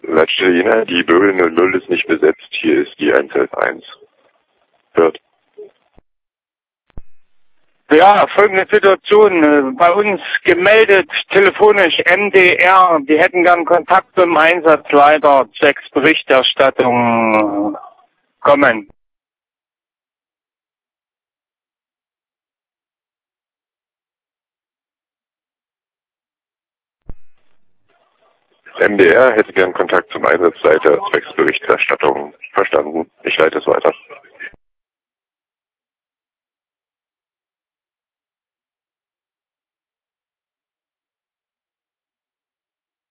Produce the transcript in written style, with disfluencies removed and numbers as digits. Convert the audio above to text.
Leitstelle Jena, die Bürger 00 ist nicht besetzt. Hier ist die 111.1. Hört. Ja, folgende Situation. Bei uns gemeldet telefonisch MDR. Die hätten gern Kontakt zum Einsatzleiter zwecks Berichterstattung kommen. MDR hätte gern Kontakt zum Einsatzleiter zwecks Berichterstattung. Verstanden. Ich leite es weiter.